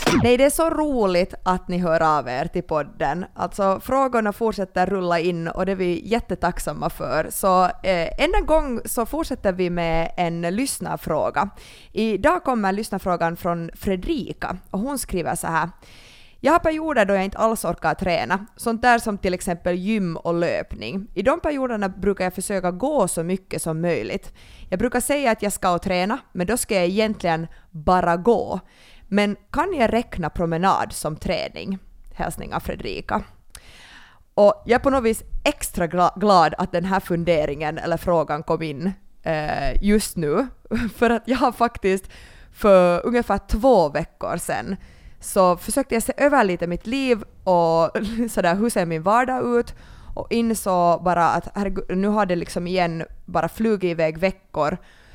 Nej, det är så roligt att ni hör av er till podden. Alltså, frågorna fortsätter rulla in och det är vi jättetacksamma för. Så än en gång så fortsätter vi med en lyssnarfråga. Idag kommer lyssnarfrågan från Fredrika och hon skriver så här. Jag har perioder då jag inte alls orkar träna, sånt där som till exempel gym och löpning. I de perioderna brukar jag försöka gå så mycket som möjligt. Jag brukar säga att jag ska träna, men då ska jag egentligen bara gå. Men kan jag räkna promenad som träning? Hälsningar Fredrika. Och jag är på något vis extra glad att den här funderingen eller frågan kom in just nu. För att jag har faktiskt för ungefär 2 veckor sedan så försökte jag se över lite mitt liv och sådär, hur ser min vardag ut, och insåg bara att herregud, nu har det liksom igen bara flugit iväg veckor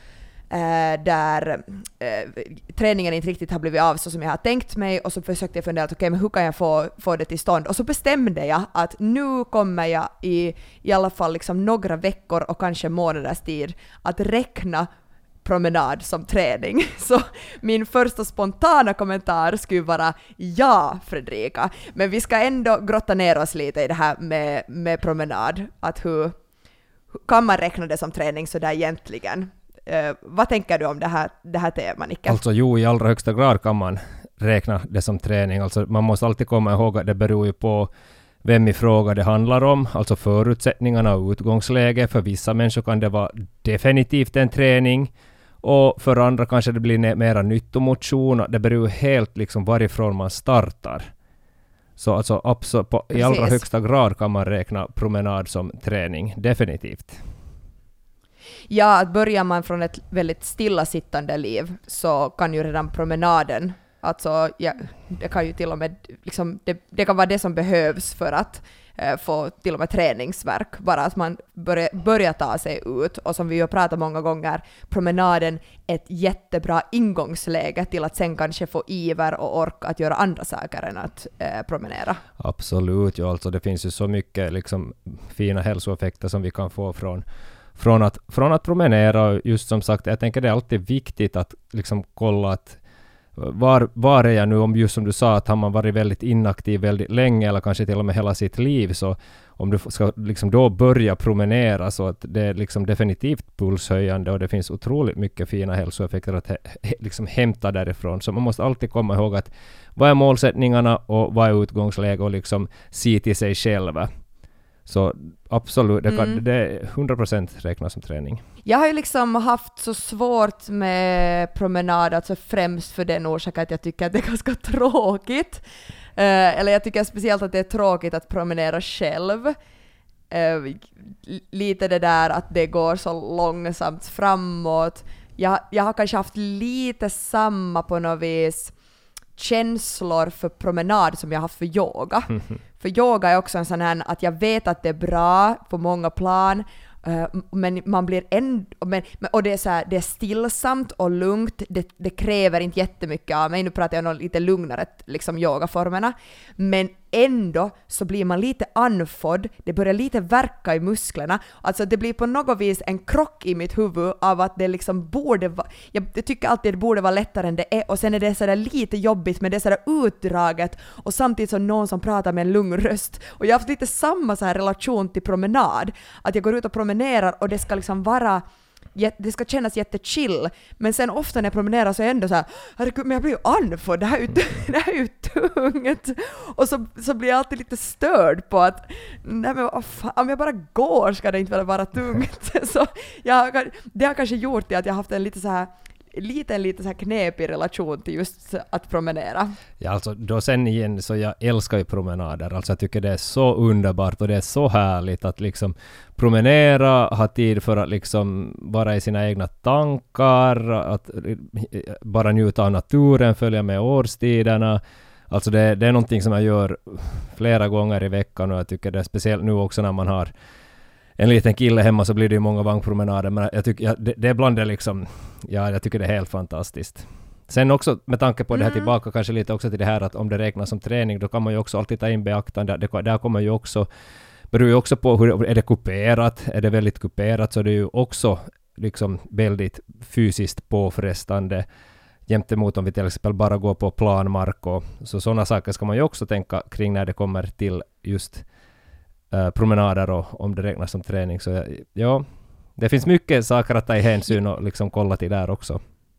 där träningen inte riktigt har blivit av så som jag har tänkt mig, och så försökte jag fundera att okej, men hur kan jag få det till stånd, och så bestämde jag att nu kommer jag i alla fall liksom några veckor och kanske månaders tid att räkna promenad som träning. Så min första spontana kommentar skulle vara ja, Fredrika. Men vi ska ändå grotta ner oss lite i det här med promenad. Att hur kan man räkna det som träning så där egentligen? Vad tänker du om det här temat, Nicke? Alltså jo, i allra högsta grad kan man räkna det som träning. Alltså man måste alltid komma ihåg att det beror ju på vem i fråga det handlar om, alltså förutsättningarna och utgångsläge. För vissa människor kan det vara definitivt en träning, och för andra kanske det blir mera nyttomotion. Det beror helt liksom varifrån man startar. Så alltså i allra högsta grad kan man räkna promenad som träning, definitivt. Ja, att börjar man från ett väldigt stillasittande liv så kan ju redan promenaden, alltså ja, det kan ju till och med liksom, det kan vara det som behövs för att få till och med träningsverk, bara att man börjar ta sig ut. Och som vi har pratat många gånger, promenaden är ett jättebra ingångsläge till att sen kanske få iver och ork att göra andra saker än att promenera. Absolut, ja, alltså det finns ju så mycket liksom fina hälsoeffekter som vi kan få från att promenera. Just som sagt, jag tänker det är alltid viktigt att liksom kolla att var är jag nu, om just som du sa att har man varit väldigt inaktiv väldigt länge eller kanske till och med hela sitt liv, så om du ska liksom då börja promenera, så att det är liksom definitivt pulshöjande och det finns otroligt mycket fina hälsoeffekter att liksom hämta därifrån. Så man måste alltid komma ihåg att vad är målsättningarna och vad är utgångsläge och liksom se till sig själva. Så absolut, det är 100% räknas som träning. Jag har ju liksom haft så svårt med promenad, alltså främst för den orsaken att jag tycker att det är ganska tråkigt. Eller jag tycker speciellt att det är tråkigt att promenera själv. Lite det där att det går så långsamt framåt. Jag har kanske haft lite samma på något vis känslor för promenad som jag har haft för yoga. För yoga är också en sån här att jag vet att det är bra på många plan, men man blir och det är så här, det är stillsamt och lugnt, det kräver inte jättemycket av mig. Nu pratar jag om lite lugnare liksom yogaformerna, men ändå så blir man lite andfådd, det börjar lite verka i musklerna, alltså det blir på något vis en krock i mitt huvud av att det liksom borde vara, jag tycker alltid det borde vara lättare än det är, och sen är det sådär lite jobbigt, men det är sådär utdraget och samtidigt som någon som pratar med en lugn röst. Och jag har haft lite samma så här relation till promenad, att jag går ut och promenerar och det ska liksom vara, det ska kännas jättechill, men sen ofta när jag promenerar så är jag ändå så här, herregud, men jag blir ju andfådd, det här är ju tungt, och så blir jag alltid lite störd på att nej, men om jag bara går ska det inte vara tungt. Så det har kanske gjort det att jag har haft en lite så här knepig relation till just att promenera. Ja, alltså då sen igen, så jag älskar ju promenader. Alltså jag tycker det är så underbart och det är så härligt att liksom promenera, ha tid för att liksom vara i sina egna tankar, att bara njuta av naturen, följa med årstiderna. Alltså det är någonting som jag gör flera gånger i veckan, och jag tycker det är speciellt nu också när man har en liten kille hemma, så blir det ju många vagnpromenader, men jag tycker det är bland det liksom, ja, jag tycker det är helt fantastiskt. Sen också med tanke på det här tillbaka kanske lite också till det här att om det räknas som träning, då kan man ju också alltid ta in beaktande. Där kommer ju också, beror ju också på hur är det kuperat, är det väldigt kuperat, så det är ju också liksom väldigt fysiskt påfrestande. Jämtemot om vi till exempel bara går på planmark. Och, så sådana saker ska man ju också tänka kring när det kommer till just promenader och om det räknas som träning. Så ja, det finns mycket saker att ta i hänsyn och liksom kolla till där också.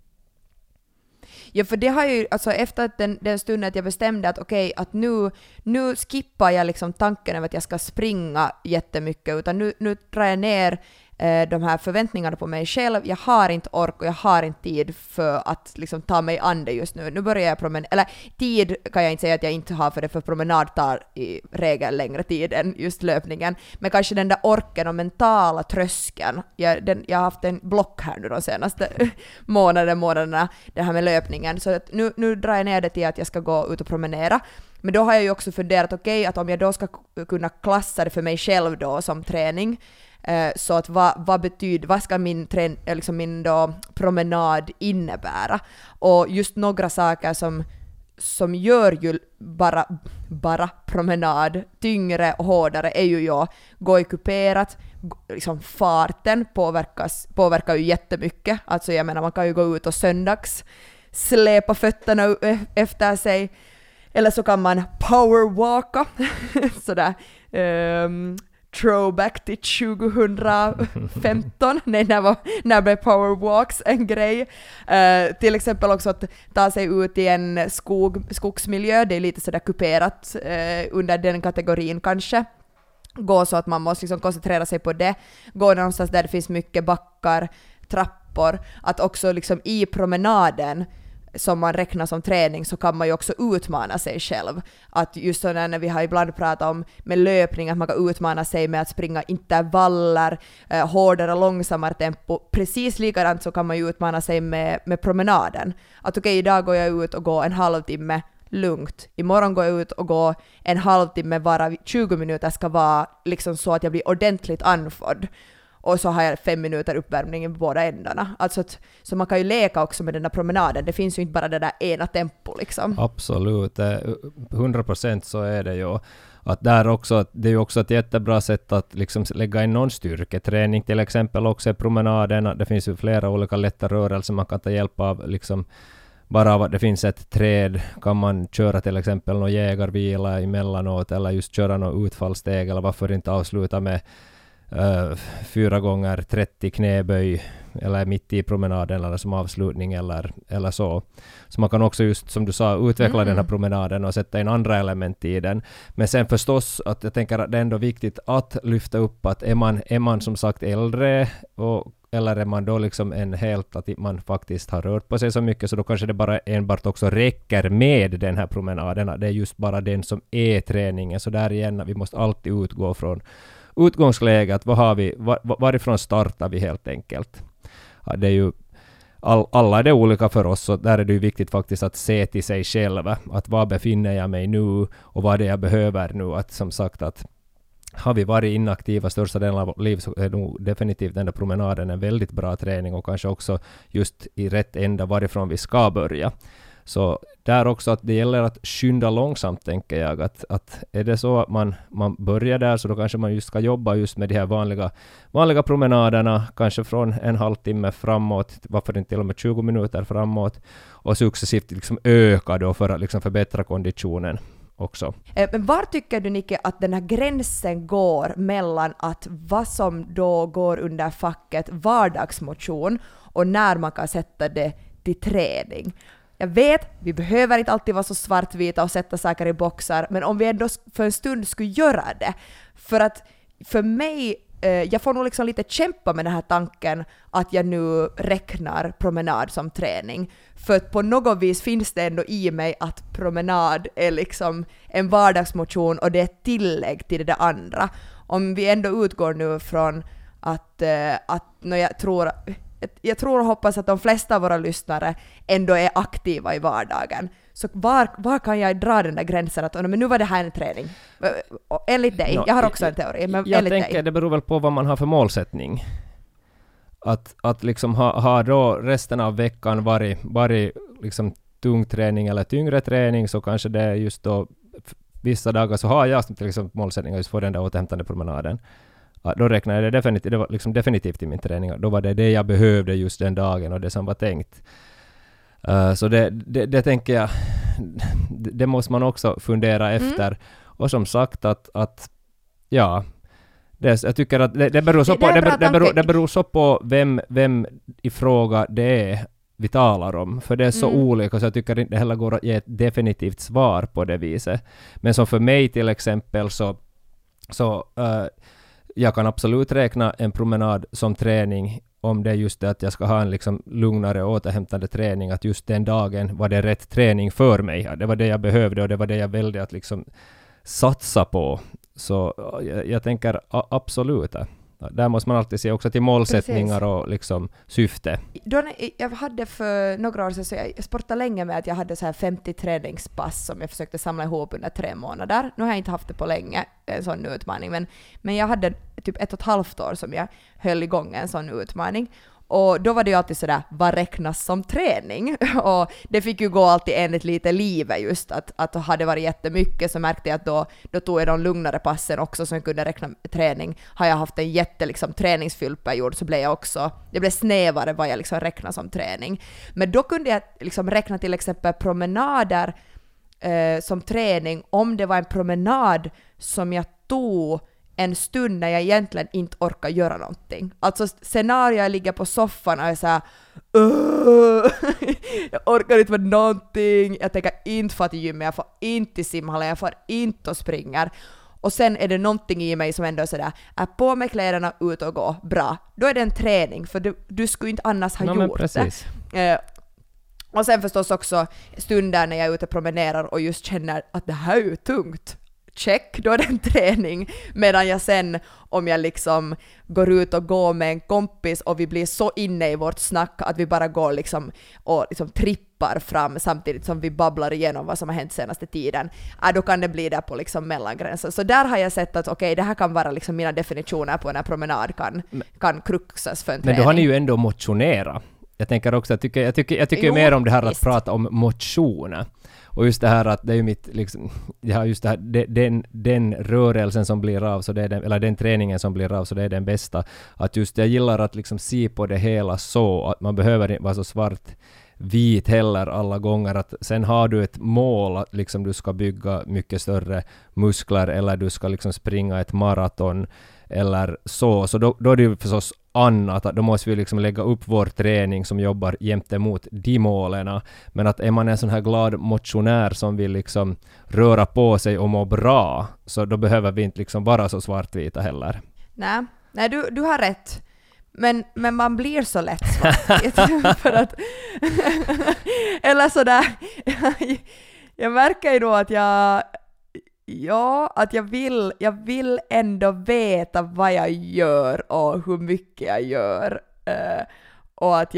Ja, för det har ju, alltså efter att den stunden att jag bestämde att okej, att nu skippar jag liksom tanken över att jag ska springa jättemycket, utan nu drar jag ner de här förväntningarna på mig själv. Jag har inte ork och jag har inte tid för att liksom ta mig an det just nu. Nu börjar jag promenera, eller tid kan jag inte säga att jag inte har, för promenad tar i regel längre tid än just löpningen. Men kanske den där orken och mentala tröskeln. Jag har haft en block här nu de senaste månaderna, det här med löpningen. Så att nu drar jag ner det till att jag ska gå ut och promenera. Men då har jag ju också funderat, okej, att om jag då ska kunna klassa det för mig själv då som träning, så att vad ska min då promenad innebära? Och just några saker som gör ju bara promenad tyngre och hårdare är ju gå i kuperat, liksom farten påverkar ju jättemycket. Alltså jag menar, man kan ju gå ut och söndags släpa fötterna efter sig, eller så kan man powerwalka sådär throwback till 2015, när blev powerwalks en grej. Till exempel också att ta sig ut i en skogsmiljö, det är lite sådär kuperat under den kategorin kanske. Gå så att man måste liksom koncentrera sig på det. Gå någonstans där det finns mycket backar, trappor. Att också liksom i promenaden som man räknar som träning, så kan man ju också utmana sig själv. Att just så när vi har ibland pratat om med löpning, att man kan utmana sig med att springa intervaller, hårdare, långsammare tempo. Precis likadant så kan man ju utmana sig med promenaden. Att okej, idag går jag ut och går en halvtimme lugnt. Imorgon går jag ut och går en halvtimme, vara 20 minuter ska vara liksom så att jag blir ordentligt andfådd. Och så har jag 5 minuter uppvärmning i båda ändarna. Alltså så man kan ju leka också med den där promenaden. Det finns ju inte bara det där ena tempo liksom. Absolut, 100% så är det ju. Att där också, det är ju också ett jättebra sätt att liksom lägga in någon styrketräning till exempel också i promenaden. Det finns ju flera olika lätta rörelser man kan ta hjälp av. Liksom bara av att det finns ett träd kan man köra till exempel någon jägarvila emellanåt, eller just köra någon utfallssteg, eller varför inte avsluta med 4 gånger 30 knäböj eller mitt i promenaden eller som avslutning eller så. Så man kan också just som du sa utveckla den här promenaden och sätta in andra element i den. Men sen förstås att jag tänker att det är ändå viktigt att lyfta upp att är man som sagt äldre eller är man då liksom att man faktiskt har rört på sig så mycket, så då kanske det bara enbart också räcker med den här promenaden. Det är just bara den som är träningen. Så där igen, vi måste alltid utgå från utgångsläget, vad har vi, varifrån startar vi helt enkelt. Ja, det är ju alla är det olika för oss, så där är det ju viktigt faktiskt att se till sig själva, att var befinner jag mig nu och vad det är jag behöver nu. Att som sagt, att har vi varit inaktiva största delen av vårt liv, så är nog definitivt den där promenaden en väldigt bra träning, och kanske också just i rätt ända varifrån vi ska börja. Så där också att det gäller att skynda långsamt, tänker jag. Att är det så att man börjar där, så då kanske man just ska jobba just med de här vanliga promenaderna, kanske från en halvtimme framåt, varför inte till och med 20 minuter framåt, och successivt liksom öka då för att liksom förbättra konditionen också. Men var tycker du, Nicke, att den här gränsen går mellan att vad som då går under facket vardagsmotion och när man kan sätta det till träning? Jag vet, vi behöver inte alltid vara så svartvita och sätta saker i boxar, men om vi ändå för en stund skulle göra det, för mig, jag får nog liksom lite kämpa med den här tanken att jag nu räknar promenad som träning, för att på något vis finns det ändå i mig att promenad är liksom en vardagsmotion och det är ett tillägg till det där andra. Om vi ändå utgår nu från att jag tror och hoppas att de flesta av våra lyssnare ändå är aktiva i vardagen. Så var kan jag dra den där gränsen att men nu var det här en träning? Enligt dig, jag har också en teori. Men jag tänker det beror väl på vad man har för målsättning. Att liksom ha då resten av veckan varit liksom tung träning eller tyngre träning, så kanske det är just då vissa dagar så har jag till exempel målsättning att just få den där återhämtande promenaden. Då räknar jag det var liksom definitivt i min träning. Då var det jag behövde just den dagen och det som var tänkt. Så det tänker jag, det måste man också fundera efter. Och som sagt att ja, jag tycker att det beror så på, det beror så på vem i fråga det är vi talar om. För det är så olika, så jag tycker inte heller går att ge ett definitivt svar på det viset. Men som för mig till exempel så jag kan absolut räkna en promenad som träning, om det är just det att jag ska ha en liksom lugnare återhämtande träning, att just den dagen var det rätt träning för mig. Det var det jag behövde och det var det jag välde att liksom satsa på. Så jag tänker absolut. Där måste man alltid se också till målsättningar och liksom syfte. Jag hade för några år sedan, så jag sportade länge med att jag hade så här 50 träningspass som jag försökte samla ihop under 3 månader. Nu har jag inte haft det på länge, en sån utmaning, men jag hade typ 1,5 år som jag höll igång en sån utmaning. Och då var det ju alltid sådär, vad räknas som träning? Och det fick ju gå alltid enligt lite livet just, att hade varit jättemycket så märkte jag att då tog jag de lugnare passen också som kunde räkna träning. Har jag haft en liksom träningsfylld period så blev det blev snävare vad jag liksom räknar som träning. Men då kunde jag liksom räkna till exempel promenader som träning om det var en promenad som jag tog en stund när jag egentligen inte orkar göra någonting. Alltså scenario, jag ligger på soffan och är såhär jag orkar inte med någonting, jag tänker inte få till gymmet, jag får inte till simhallen, jag får inte och springer. Och sen är det någonting i mig som ändå är sådär, är på med kläderna, ut och gå, bra. Då är det en träning, för du skulle inte annars ha gjort det. Och sen förstås också stunder när jag är ute och promenerar och just känner att det här är ju tungt. Check, då är det en träning. Medan jag sen, om jag liksom går ut och går med en kompis och vi blir så inne i vårt snack att vi bara går liksom och liksom trippar fram samtidigt som vi babblar igenom vad som har hänt senaste tiden, då kan det bli där på liksom mellangränsen. Så där har jag sett att okej, det här kan vara liksom mina definitioner på när promenad kan kruxas för en träning. Men då har ni ju ändå motionerat. Jag tänker också, jag tycker mer om det här att prata om motion. Och just det här att det är ju mitt liksom, ja, just det här, den rörelsen som blir av, så det är eller den träningen som blir av, så det är den bästa. Att just jag gillar att liksom se på det hela så att man behöver inte vara så svart-vit heller alla gånger. Att sen har du ett mål att liksom du ska bygga mycket större muskler eller du ska liksom springa ett maraton eller så då är det ju förstås annat, att då måste vi liksom lägga upp vår träning som jobbar jämt emot de målen. Men att är man en sån här glad motionär som vill liksom röra på sig och må bra, så då behöver vi inte liksom vara så svartvita heller. Nej, du har rätt. Men man blir så lätt svartvit. För att eller sådär, jag märker ju då att jag vill ändå veta vad jag gör och hur mycket jag gör. Och att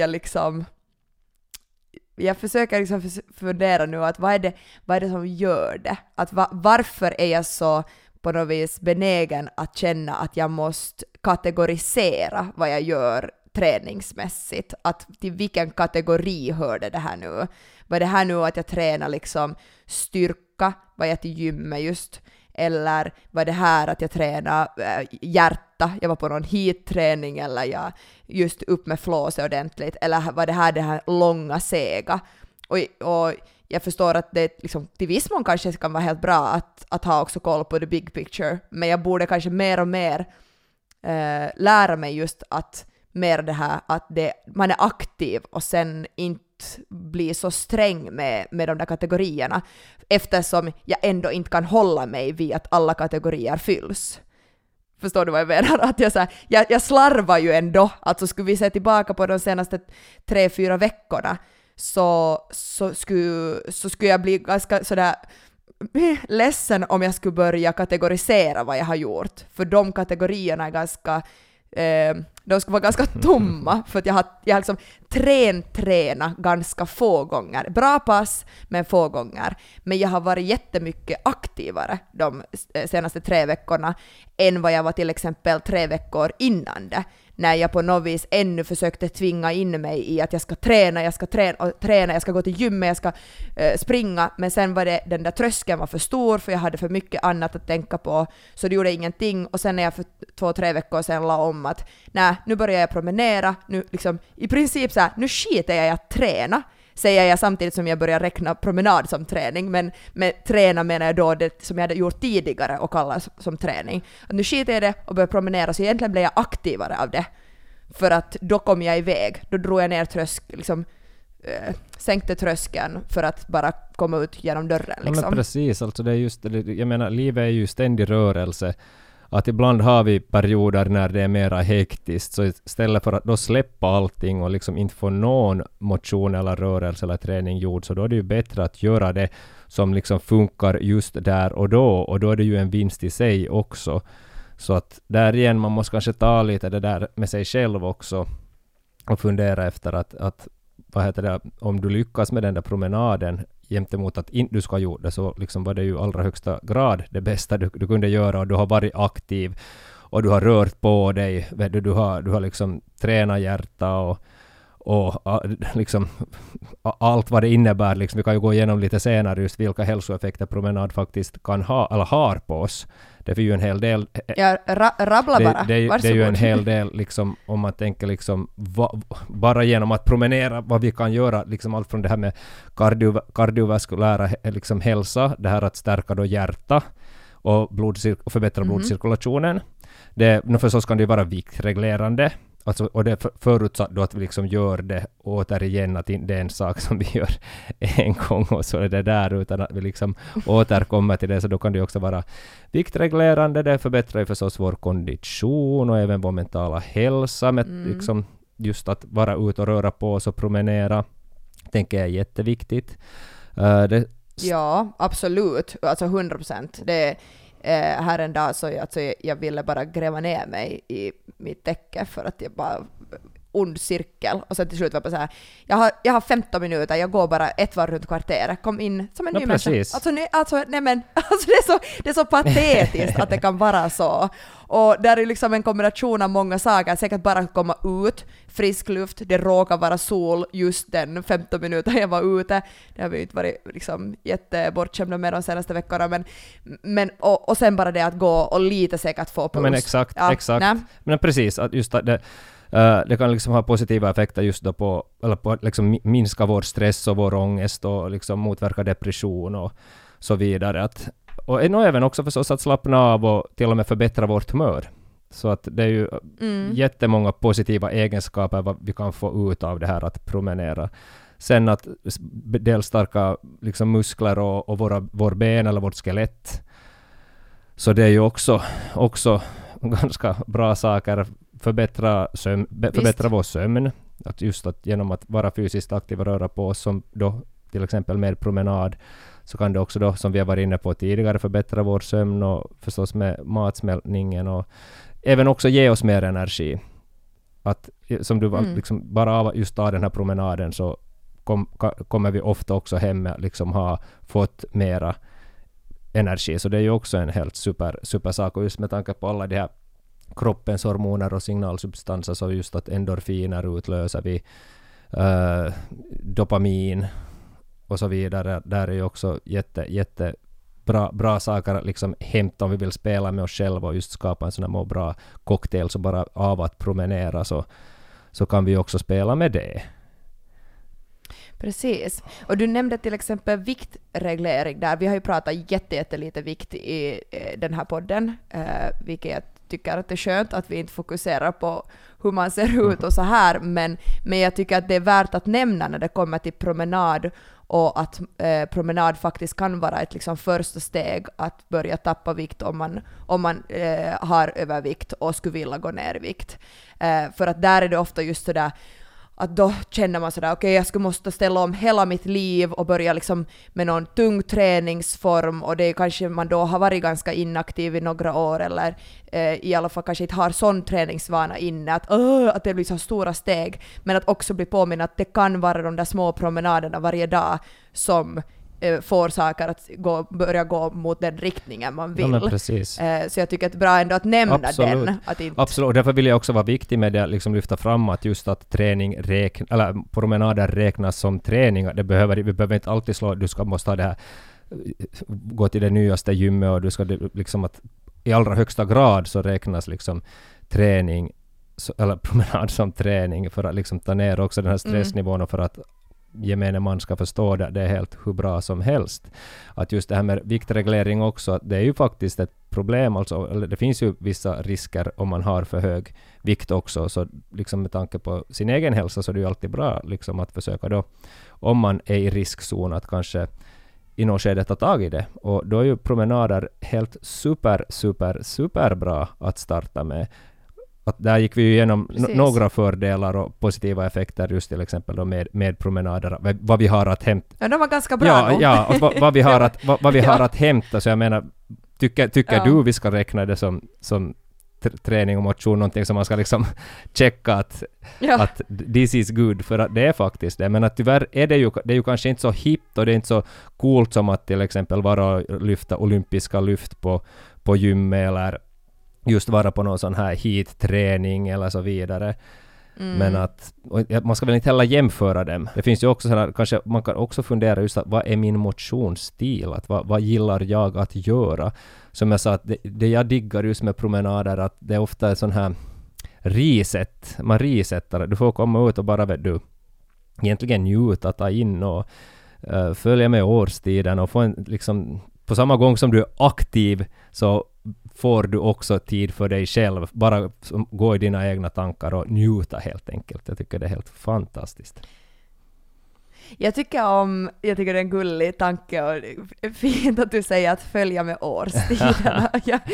jag försöker liksom fundera nu att vad är det som gör det? Att varför är jag så på något vis benägen att känna att jag måste kategorisera vad jag gör träningsmässigt? Att till vilken kategori hör det här nu? Var det här nu att jag tränar liksom styrka, var jag till gymmet just? Eller var det här att jag tränar hjärta, jag var på någon heat-träning, eller jag just upp med flåset ordentligt? Eller var det här långa sega? Och jag förstår att det liksom, till viss mån kanske kan vara helt bra att ha också koll på the big picture, men jag borde kanske mer och mer lära mig just att mer det här att man är aktiv och sen inte bli så sträng med de där kategorierna, eftersom jag ändå inte kan hålla mig vid att alla kategorier fylls. Förstår du vad jag menar? Att jag slarvar ju ändå. Alltså skulle vi se tillbaka på de senaste 3-4 veckorna så skulle jag bli ganska sådär ledsen om jag skulle börja kategorisera vad jag har gjort. För de kategorierna är ganska de ska vara ganska tomma, för att jag har liksom tränat ganska få gånger. Bra pass, men få gånger. Men jag har varit jättemycket aktivare de senaste 3 veckorna än vad jag var till exempel 3 veckor innan det. När jag på något vis ännu försökte tvinga in mig i att jag ska träna, jag ska gå till gymmet, jag ska springa. Men sen var det, den där tröskeln var för stor för jag hade för mycket annat att tänka på. Så det gjorde ingenting. Och sen när jag för 2-3 veckor sedan la om att nej, nu börjar jag promenera. Nu liksom, i princip så här, nu skiter jag i att träna. säger jag samtidigt som jag börjar räkna promenad som träning, men med träna menar jag då det som jag hade gjort tidigare och kallar som träning. Att nu skiter jag det och börjar promenera, så egentligen blev jag aktivare av det. För att då kom jag iväg, då drog jag ner liksom sänkte tröskeln för att bara komma ut genom dörren. Liksom. Ja, men precis, alltså det är just, jag menar, livet är ju ständig rörelse. Att ibland har vi perioder när det är mera hektiskt, så istället för att då släppa allting och liksom inte få någon motion eller rörelse eller träning gjord, så då är det ju bättre att göra det som liksom funkar just där och då är det ju en vinst i sig också. Så att där igen, man måste kanske ta lite det där med sig själv också och fundera efter att vad heter det, om du lyckas med den där promenaden gentemot att inte du ska ha gjort det, så liksom var det ju allra högsta grad det bästa du kunde göra, och du har varit aktiv och du har rört på dig, du har liksom tränat hjärta och liksom allt vad det innebär. Liksom, vi kan ju gå igenom lite senare just vilka hälsoeffekter promenad faktiskt kan ha eller har på oss. Det är ju en hel del. Ja, rabbla bara. Det är ju en hel del liksom, om man tänker liksom bara genom att promenera, vad vi kan göra, liksom allt från det här med kardiovaskulära liksom hälsa, det här att stärka då hjärta och förbättra blodcirkulationen. Det förstås kan det vara viktreglerande. Alltså, och det är förutsatt då att vi liksom gör det återigen, att det är en sak som vi gör en gång och så är det där, utan att vi liksom återkommer till det, så då kan det också vara viktreglerande. Det förbättrar ju förstås vår kondition och även vår mentala hälsa med liksom just att vara ute och röra på oss och promenera, tänker jag är jätteviktigt. Ja, absolut. Alltså 100%. Det här en dag så jag ville bara gräva ner mig i mitt täcke för att jag bara ond cirkel, och sen till slut var jag bara så här, jag har 15 minuter, jag går bara ett varv runt kvarteret, kom in som en ny människa. Det är så patetiskt att det kan vara så. Och där är liksom en kombination av många saker, säkert bara att komma ut, frisk luft, det råkar vara sol just den 15 minuter jag var ute. Det har vi inte varit liksom jättebortskämda med de senaste veckorna, men och sen bara det att gå och lite säkert få puls. Men exakt. Men precis, att just att det kan liksom ha positiva effekter just då på liksom minska vår stress och vår ångest och liksom motverka depression och så vidare. Och även också förstås att slappna av och till och med förbättra vårt humör. Så att det är ju jättemånga positiva egenskaper vad vi kan få ut av det här att promenera. Sen att dels starka liksom muskler och vår ben eller vårt skelett. Så det är ju också ganska bra saker. Förbättra vår sömn. Att just att genom att vara fysiskt aktiv och röra på oss, som då till exempel med promenad, så kan det också då, som vi har varit inne på tidigare, förbättra vår sömn och förstås med matsmältningen och även också ge oss mer energi. Att som du liksom bara av just av den här promenaden så kommer vi ofta också hem med liksom ha fått mera energi. Så det är ju också en helt super sak, och just med tanke på alla de här kroppens hormoner och signalsubstanser, så just att endorfiner utlöser vi, dopamin och så vidare. Där är ju också jätte bra saker att liksom hämta om vi vill spela med oss själva och just skapa en sån här bra cocktail. Så bara av att promenera så kan vi också spela med det. Precis. Och du nämnde till exempel viktreglering där. Vi har ju pratat jättelite vikt i den här podden, vilket jag tycker att det är skönt att vi inte fokuserar på hur man ser ut och så här, men jag tycker att det är värt att nämna när det kommer till promenad, och att promenad faktiskt kan vara ett liksom första steg att börja tappa vikt om man har övervikt och skulle vilja gå ner i vikt. För att där är det ofta just sådär att då känner man sådär, okej, jag måste ställa om hela mitt liv och börja liksom med någon tung träningsform, och det är kanske man då har varit ganska inaktiv i några år, eller i alla fall kanske inte har sån träningsvana inne, att det blir så stora steg, men att också bli påminna att det kan vara de där små promenaderna varje dag som får saker att börja gå mot den riktningen man vill. Ja, precis. Så jag tycker att det är bra ändå att nämna den. Absolut, och därför vill jag också vara viktig med det, liksom lyfta fram att just att promenader räknas som träning. Vi behöver inte alltid måste ha det här, gå till det nyaste gymmet, och du ska liksom att i allra högsta grad så räknas liksom träning eller promenad som träning, för att liksom ta ner också den här stressnivån och för att gemene man ska förstå det är helt hur bra som helst. Att just det här med viktreglering också, det är ju faktiskt ett problem. Alltså, eller det finns ju vissa risker om man har för hög vikt också. Så liksom med tanke på sin egen hälsa så är det ju alltid bra liksom att försöka då, om man är i riskzon, att kanske i något skede ta tag i det. Och då är ju promenader helt super bra att starta med. Att där gick vi ju igenom några fördelar och positiva effekter just till exempel då med promenader. Vad vi har att hämta. Ja, de var ganska bra. Ja, vad vi har att hämta. Så jag menar, tycker du vi ska räkna det som träning och motion, någonting som man ska liksom checka att this is good, för att det är faktiskt det. Men att tyvärr är det är ju kanske inte så hippt och det är inte så coolt som att till exempel vara lyfta olympiska lyft på gym eller just vara på någon sån här heat-träning eller så vidare. Men att man ska väl inte heller jämföra dem. Det finns ju också sådana, kanske man kan också fundera just att vad är min motionsstil? Att vad gillar jag att göra? Som jag sa, att det jag diggar just med promenader, att det är ofta en sån här reset. Man resetar. Du får komma ut och bara egentligen njuta, ta in och följa med årstiden och få en liksom, på samma gång som du är aktiv så får du också tid för dig själv. Bara gå i dina egna tankar och njuta helt enkelt. Jag tycker det är helt fantastiskt. Jag tycker det är en gullig tanke och det är fint att du säger att följa med årstiderna.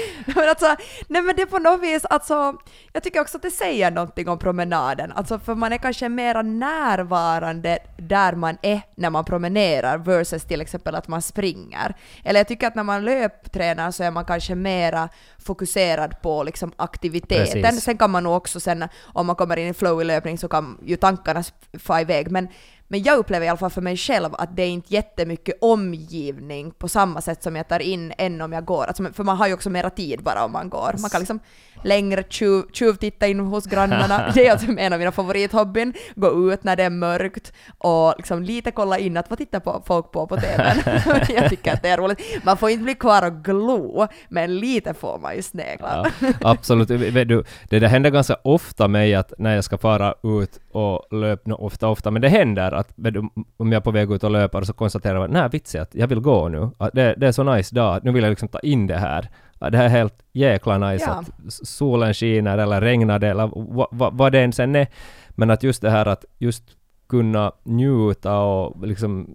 Men det är på något vis, alltså, jag tycker också att det säger någonting om promenaden. Alltså, för man är kanske mer närvarande där man är när man promenerar versus till exempel att man springer. Eller jag tycker att när man löptränar så är man kanske mera fokuserad på liksom aktiviteten. Precis. Sen kan man nog också, om man kommer in i flow i löpning så kan ju tankarna fara iväg. Men jag upplever i alla fall för mig själv att det är inte jättemycket omgivning på samma sätt som jag tar in än om jag går. Alltså, för man har ju också mera tid bara om man går. Man kan liksom längre tjuvtitta in hos grannarna. Det är alltså en av mina favorithobbyn. Gå ut när det är mörkt och liksom lite kolla in att vad tittar folk på TV:n. Jag tycker att det är roligt. Man får inte bli kvar och glo, men lite får man ju snegla. Ja, absolut. Det händer ganska ofta mig att när jag ska fara ut och löpa, ofta, men det händer att om jag är på väg ut och löper så konstaterar jag, nej vitsi att jag vill gå nu. Att det är så nice dag, nu vill jag liksom ta in det här. Det här är helt jäkla nice att solen skiner eller regnar det eller vad det än sen är. Men att just det här att just kunna njuta och liksom,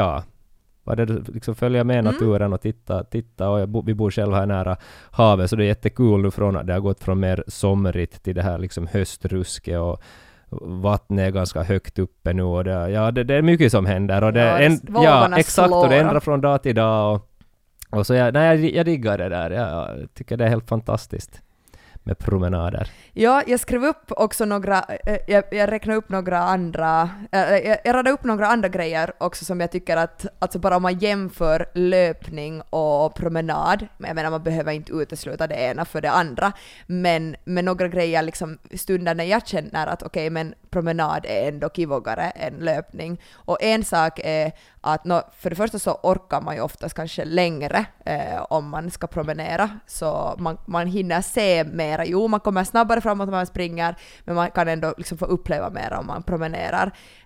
liksom följa med naturen och titta och vi bor själv här nära havet så det är jättekul nu från att det har gått från mer somrigt till det här liksom höstruske och vattnet är ganska högt uppe nu och det är mycket som händer och exakt och det ändrar från dag till dag och så jag diggar det där. Jag tycker det är helt fantastiskt med promenader. Ja, jag skrev upp också några, jag räknade upp några andra, jag radade upp några andra grejer också som jag tycker att, alltså bara om man jämför löpning och promenad, men jag menar man behöver inte utesluta det ena för det andra, men några grejer liksom stunder när jag känner att okej, men promenad är ändå kivogare än löpning. Och en sak är att för det första så orkar man ju oftast kanske längre om man ska promenera, så man hinner se mera. Jo, man kommer snabbare framåt om man springer, men man kan ändå liksom få uppleva mera om man promenerar.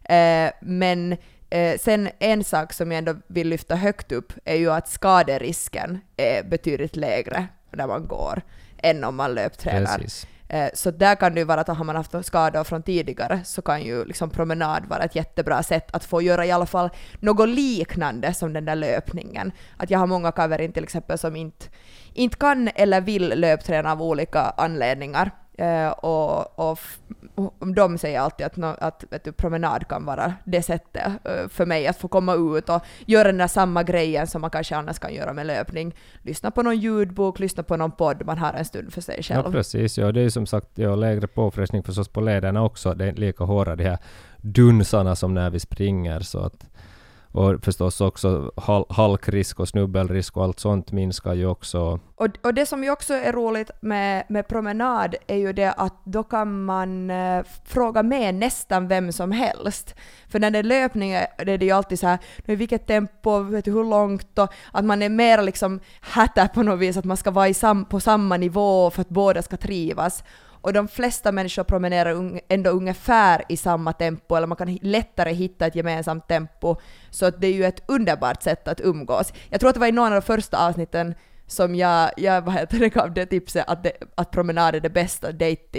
Men sen en sak som jag ändå vill lyfta högt upp är ju att skaderisken är betydligt lägre när man går än om man löptränar. Precis. Så där kan det ju vara att har man haft skador från tidigare så kan ju liksom promenad vara ett jättebra sätt att få göra i alla fall något liknande som den där löpningen. Att jag har många kaverin till exempel som inte kan eller vill löpträna av olika anledningar. Och de säger alltid att promenad kan vara det sättet för mig att få komma ut och göra den där samma grejen som man kanske annars kan göra med löpning. Lyssna på någon ljudbok, lyssna på någon podd, man har en stund för sig själv. Ja, precis. Ja, det är ju som sagt lägre påfrestning förstås på lederna också. Det är inte lika hårda de här dunsarna som när vi springer. Så att, och förstås också halkrisk och snubbelrisk och allt sånt minskar ju också. Och det som ju också är roligt med promenad är ju det att då kan man fråga med nästan vem som helst. För när det är löpning det är det ju alltid så här, i vilket tempo, vet du hur långt, och att man är mer liksom hatter på något vis, att man ska vara på samma nivå för att båda ska trivas. och de flesta människor promenerar ändå ungefär i samma tempo, eller man kan lättare hitta ett gemensamt tempo, så att det är ju ett underbart sätt att umgås. Jag tror att det var i någon av de första avsnitten som jag gav det tipset att promenad är det bästa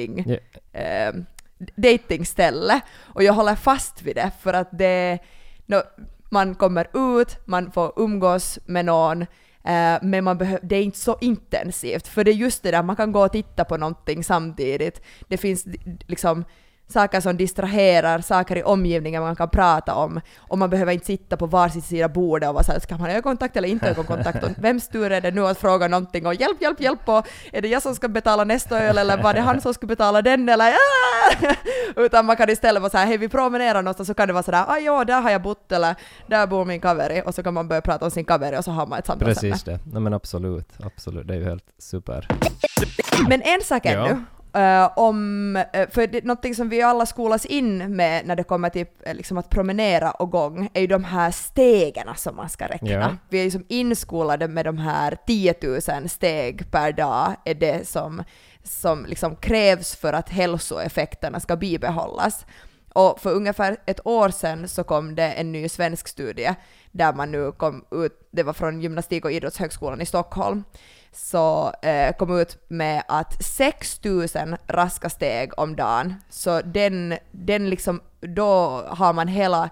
datingställe, och jag håller fast vid det, för att man kommer ut, man får umgås med någon, men det är inte så intensivt, för det är just det där, man kan gå och titta på någonting samtidigt. Det finns liksom saker som distraherar, saker i omgivningen man kan prata om, och man behöver inte sitta på varsin sida bordet och vara såhär, ska man ha ögonkontakt eller inte ögonkontakt, och vems tur är det nu att fråga någonting och hjälp, och är det jag som ska betala nästa öl, eller var det han som ska betala den, eller utan man kan istället vara såhär, hej vi promenerar någonstans, så kan det vara sådär, ja där har jag bott, eller där bor min kaveri, och så kan man börja prata om sin kaveri och så har man ett samtal. Precis det, nej, men absolut, det är ju helt super. Men en sak ännu, för det, någonting som vi alla skolas in med när det kommer till liksom att promenera och gång är ju de här stegen som man ska räkna. Ja. Vi är liksom inskolade med de här 10 000 steg per dag är det som liksom krävs för att hälsoeffekterna ska bibehållas. Och för ungefär ett år sedan så kom det en ny svensk studie där man nu kom ut, det var från Gymnastik- och idrottshögskolan i Stockholm, så kom ut med att 6 000 raska steg om dagen, så den liksom, då har man hela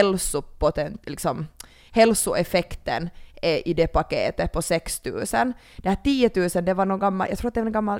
hälsoeffekten i det paketet på 6 000. Det här 10 000, det var någon gammal, jag tror att det var en gammal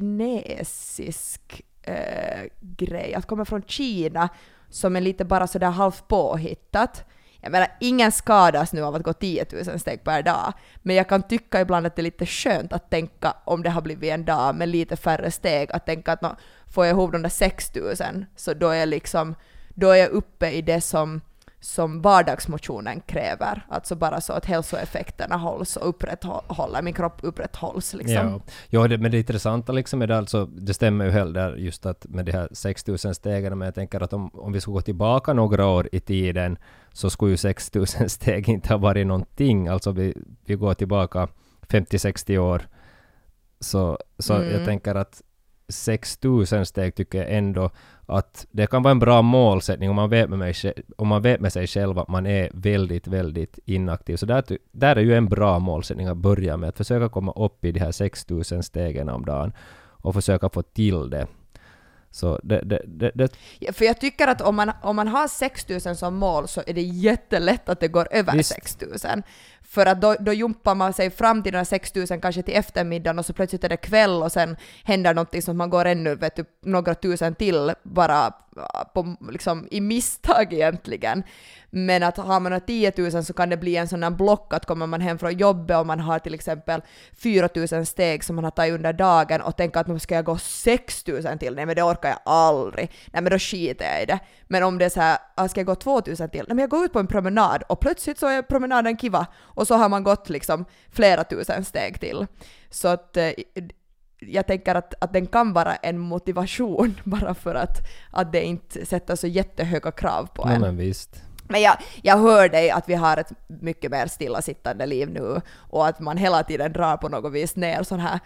kinesisk grej, att komma från Kina, som är lite bara sådär halvt påhittat. Jag menar, ingen skadas nu av att gå 10 000 steg per dag, men jag kan tycka ibland att det är lite skönt att tänka, om det har blivit en dag med lite färre steg, att tänka att får jag ihop de där 6 000, så då är jag uppe i det som vardagsmotionen kräver. Alltså bara så att hälsoeffekterna hålls och min kropp upprätthålls. Liksom. Ja, men det intressanta liksom är det, alltså, det stämmer ju helt där just att med de här 6 000 stegen, men jag tänker att om vi ska gå tillbaka några år i tiden, så skulle ju 6 000 steg inte ha varit någonting. Alltså vi går tillbaka 50-60 år, så jag tänker att 6 000 steg tycker jag ändå att det kan vara en bra målsättning om man vet med sig själv att man är väldigt, väldigt inaktiv. Så där är ju en bra målsättning att börja med, att försöka komma upp i de här 6 000 stegen om dagen och försöka få till det. Så Ja, för jag tycker att om man har 6 000 som mål, så är det jättelätt att det går över 6 000. För att då jumpar man sig fram till den 6 000 kanske till eftermiddagen, och så plötsligt är det kväll och sen händer någonting som man går ännu några tusen till bara på, liksom, i misstag egentligen. Men att har man 10 000 så kan det bli en sån här block att kommer man hem från jobbet och man har till exempel 4 000 steg som man har tagit under dagen och tänker att nu ska jag gå 6 000 till. Nej, men det orkar jag aldrig. Nej, men då skiter jag i det. Men om det är så här, ska jag gå 2 000 till? Nej, men jag går ut på en promenad och plötsligt så är promenaden kiva och så har man gått liksom flera tusen steg till. Så att jag tänker att den kan vara en motivation bara för att det inte sätter så jättehöga krav på en. Men visst. Men jag hör dig att vi har ett mycket mer stillasittande liv nu, och att man hela tiden drar på något vis ner sån här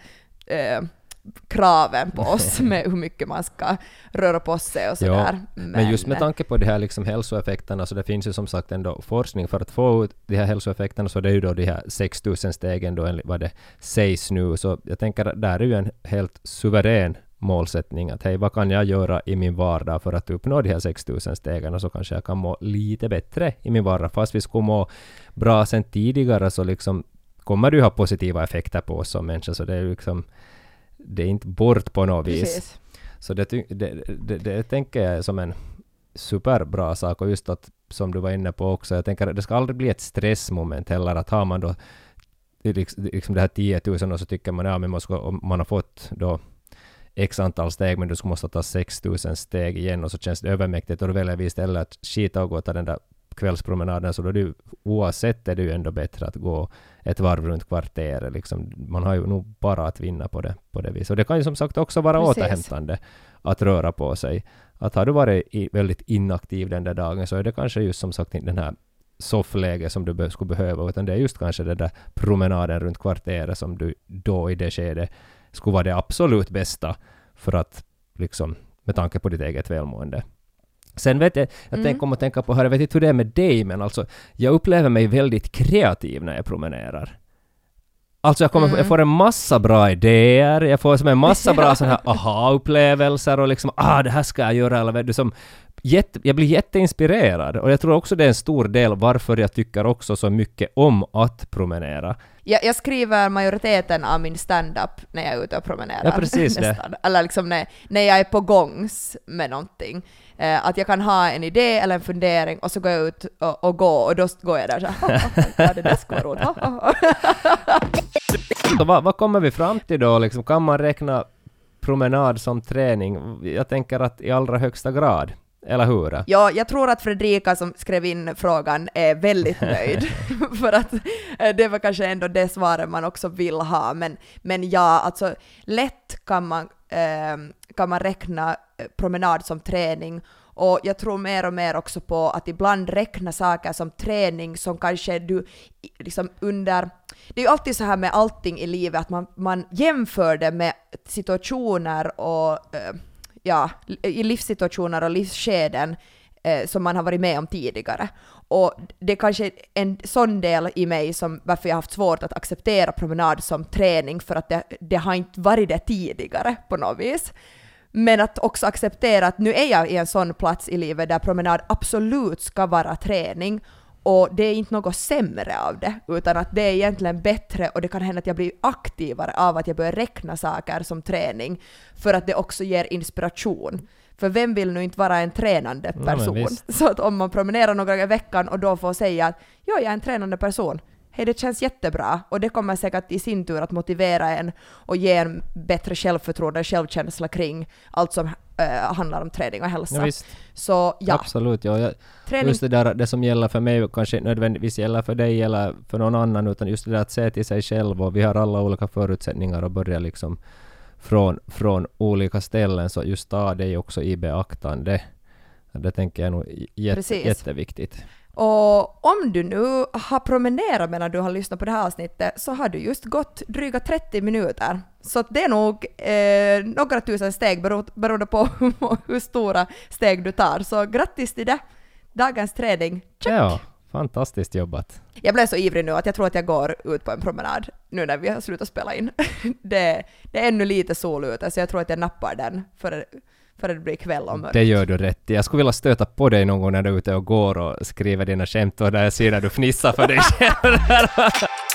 kraven på oss med hur mycket man ska röra på sig och sådär. Ja, men just med tanke på de här liksom hälsoeffekterna, så det finns ju som sagt ändå forskning för att få ut de här hälsoeffekterna, så det är ju då de här 6 000 stegen då, enligt vad det sägs nu. Så jag tänker att där är ju en helt suverän målsättning, att hej, vad kan jag göra i min vardag för att uppnå de här 6 000 stegen, och så kanske jag kan må lite bättre i min vardag. Fast vi skulle må bra sen tidigare, så liksom kommer det ju ha positiva effekter på oss som människor, så det är liksom, det är inte bort på något vis. Precis. Så det tänker jag är som en superbra sak, och just att, som du var inne på också, jag tänker att det ska aldrig bli ett stressmoment heller, att har man då liksom det här 10 000 och så tycker man, ja, men om man har fått då x antal steg, men du måste ta 6 000 steg igen, och så känns det övermäktigt, och då väljer vi istället att skita och gå till den där kvällspromenaden, så då du, oavsett är det ju ändå bättre att gå ett varv runt kvarteret. Liksom. Man har ju nog bara att vinna på det viset. Och det kan ju som sagt också vara återhämtande att röra på sig. Att har du varit väldigt inaktiv den där dagen, så är det kanske just som sagt inte den här soffläge som du skulle behöva, utan det är just kanske den där promenaden runt kvarteret som du då i det skedet skulle vara det absolut bästa för att liksom med tanke på ditt eget välmående. Sen vet jag kommer att tänka på här, jag vet inte hur det är med dig, men alltså jag upplever mig väldigt kreativ när jag promenerar. Alltså jag får en massa bra idéer, jag får som en massa bra sådana här aha-upplevelser och liksom, det här ska jag göra, eller vet du, som jag blir jätteinspirerad, och jag tror också det är en stor del varför jag tycker också så mycket om att promenera. Jag skriver majoriteten av min stand-up när jag är ute och promenerar. Ja, precis det. Eller liksom när jag är på gångs med någonting. Att jag kan ha en idé eller en fundering och så går jag ut och går, och då går jag där så här, det där ska vara roligt. Så vad kommer vi fram till då? Liksom, kan man räkna promenad som träning? Jag tänker att i allra högsta grad. Eller hur? Ja, jag tror att Fredrika som skrev in frågan är väldigt nöjd. För att det var kanske ändå det svaret man också vill ha. Men ja, alltså lätt kan man räkna promenad som träning. Och jag tror mer och mer också på att ibland räkna saker som träning som kanske du liksom under... Det är ju alltid så här med allting i livet att man jämför det med situationer och... i livssituationer och livsskeden som man har varit med om tidigare. Och det är kanske en sån del i mig som varför jag har haft svårt att acceptera promenad som träning, för att det har inte varit det tidigare på något vis. Men att också acceptera att nu är jag i en sån plats i livet där promenad absolut ska vara träning, och det är inte något sämre av det, utan att det är egentligen bättre, och det kan hända att jag blir aktivare av att jag börjar räkna saker som träning, för att det också ger inspiration. För vem vill nu inte vara en tränande person? Så att om man promenerar några gånger i veckan och då får säga att jag är en tränande person, hej, det känns jättebra, och det kommer säkert i sin tur att motivera en och ge en bättre självförtroende och självkänsla kring allt som handlar om träning och hälsa. Ja, så ja. Absolut, ja. Just det som gäller för mig kanske nödvändigtvis gäller för dig eller för någon annan, utan just det där att se till sig själv, och vi har alla olika förutsättningar och börja liksom från olika ställen, så just ta det också i beaktande. Det tänker jag nog jätteviktigt. Och om du nu har promenerat medan du har lyssnat på det här avsnittet, så har du just gått dryga 30 minuter. Så det är nog några tusen steg beroende på hur stora steg du tar. Så grattis till det. Dagens träning. Check. Ja, fantastiskt jobbat. Jag blev så ivrig nu att jag tror att jag går ut på en promenad nu när vi har slutat spela in. Det är ännu lite sol ute, så jag tror att jag nappar den för det blir kväll och mörkt. Det gör du rätt i. Jag skulle vilja stöta på dig någon gång när du är ute och går och skriver dina skämt, och där jag ser när du fnissar för dig själv.